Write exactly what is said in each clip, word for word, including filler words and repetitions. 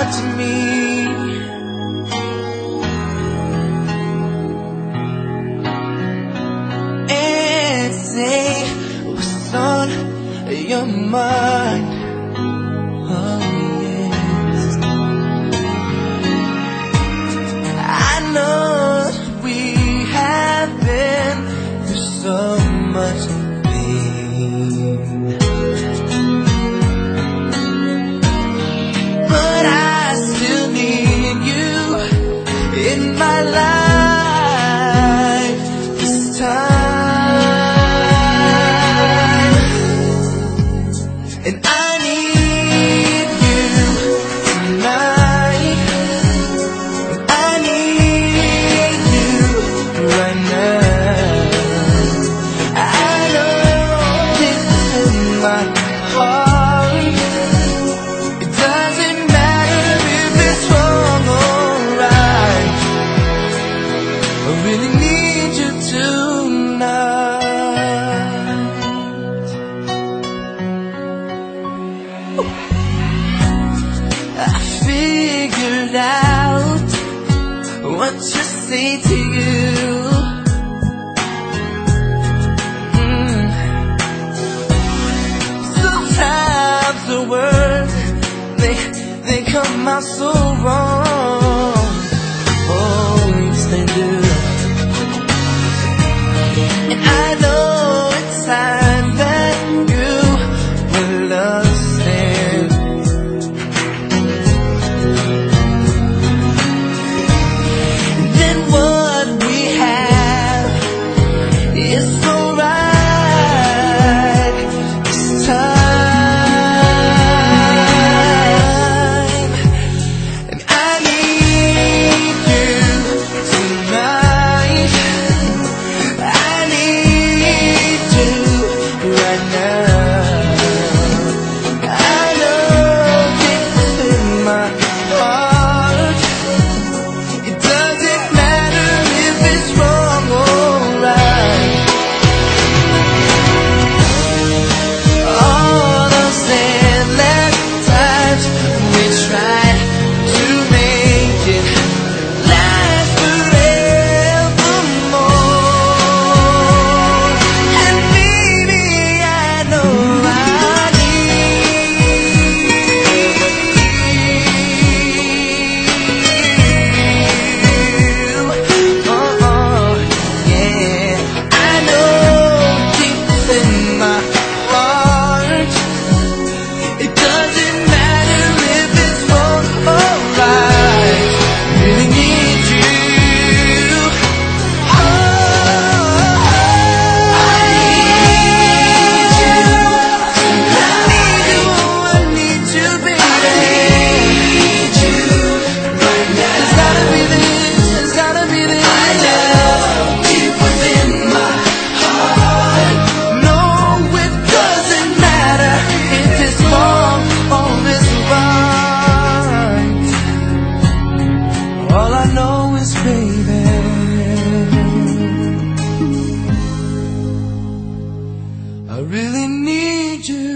to me. And say what's on your mind. Oh yes, I know we have been through so much pain, but I still need you in my life this time. And I need you tonight. I need you right now. I know this in my heart. It doesn't matter if it's wrong or right. I really need you tonight. I figured out what to say to you. Mm. Sometimes the words, they they come out so wrong. Oh, yes they do. And I know it's time that you will understand. Then what we have is so right this time. And I need you tonight. I need you right now. I know this in my heart. It doesn't matter if it's wrong or right. All those endless times we tried to make it last forevermore. And maybe I know I need you. Oh, yeah. I know deep in my heart, it doesn't matter if it's wrong or right. Really need you. Oh, I need you. I need you. I need you, baby. I need you right now. It's gotta be this. It's gotta be this. I know deep within my heart. No, it doesn't matter if it's wrong or it's right. All I know is, baby, I really need you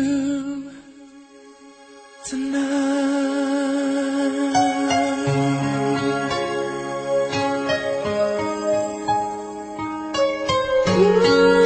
tonight.